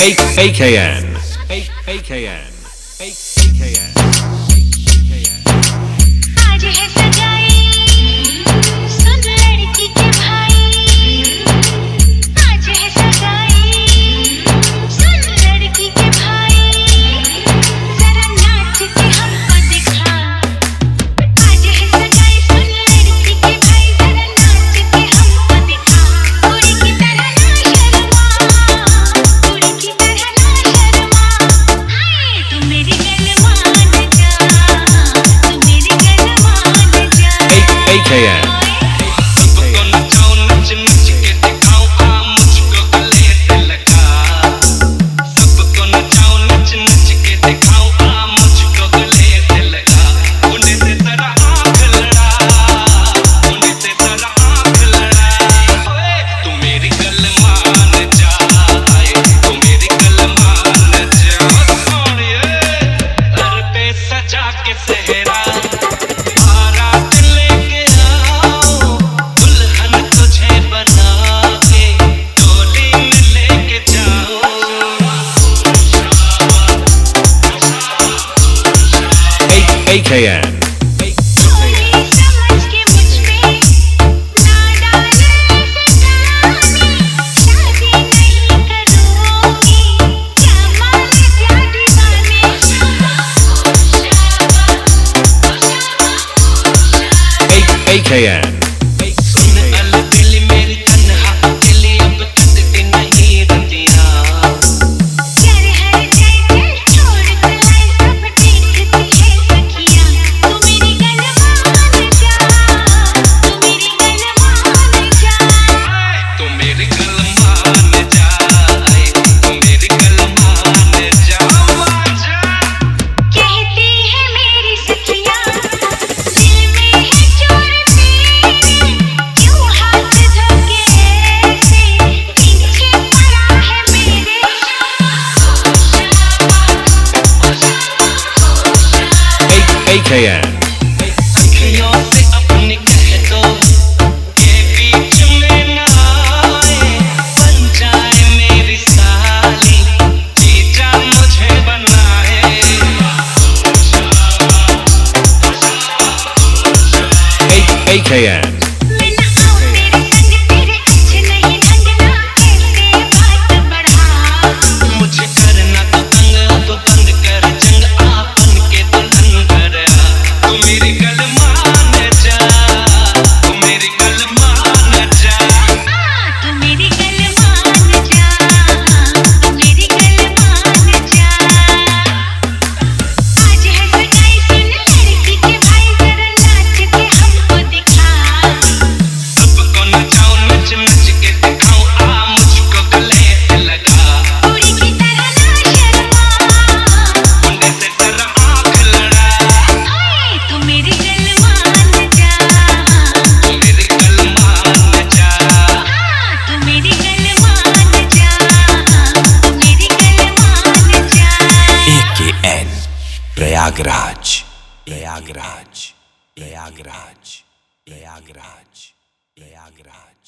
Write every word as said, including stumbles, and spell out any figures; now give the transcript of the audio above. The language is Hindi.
A K N A K N A K N आज है सगाई सुन लड़की के भाई, आज है सगाई सुन लड़की के भाई, जरा नाच के हमको दिखा। आज है सगाई सुन लड़की के भाई, जरा नाच के हमको दिखा। कुड़ी की तरह ना शर्मा, कुड़ी की तरह ना शर्मा, हाय तू मेरी गल मान जा, तू मेरी गल मान जा। A K N सबको नचाओ नच नच के दिखाओ आ मुझको गले से लगा। सबको नचाओ नच नच के दिखाओ आ मुझको गले से लगा। उन्हें से जरा आँख लड़ा, उन्हें से जरा आँख लड़ा। ओए तू मेरी गल मान जा, आए तू मेरी गल मान जा। सोनिए सर पे सजा के सेहरा बारात लेके आओ, दुल्हन तुझे बना के डोली में लेके जाओ। A K N सोनी समझ के मुझ पे ना डाले सजाने, शादी नहीं करूँगी क्या मान जा दीवाने। A K N सुन अल दिल मेरी तन्हा दिल अब कटती नहीं रतियाँ। कर हर जगह छोड़ कर सब देखती है सखियाँ। तू मेरी गल मान जा, तू मेरी गल मान जा। तू मेरी गल मान जा, आए तू मेरी गल मान जा। आजा कहती है मेरी सखियाँ दिल में है चोर तेरे, क्यों हाथ धोके ऐसे पीछे पड़ा है मेरे। A K N अखियों से अपनी कह दो के बीच में ना आए, बन जाए मेरी साली जीजा मुझे बनाए। A K N मैं ना आऊँ तेरे संग, तेरे अच्छे नहीं ढंग ना ऐसे बात बढ़ा। मुझे करना तो तंग तो बंद कर जंग आपन के दुल्हन घर आ। तू मेरी गल मान जा, तू मेरी गल मान जा। तू मेरी गल मान जा, तू मेरी गल मान जा। आज है सगाई सुन लड़की के भाई, जरा नाच के हमको दिखा। सबको नचाओ नच नच के दिखाओ आ मुझको गले से लगा। कुड़ी की तरह ना शर्मा, उन्हें से जरा आँख लड़ा, हाय तू मेरी गल मान जा, तू मेरी गल मान जा। तू मेरी गल मान जा, तू मेरी गल मान जा। A K N Prayagraj Prayagraj Prayagraj Prayagraj Prayagraj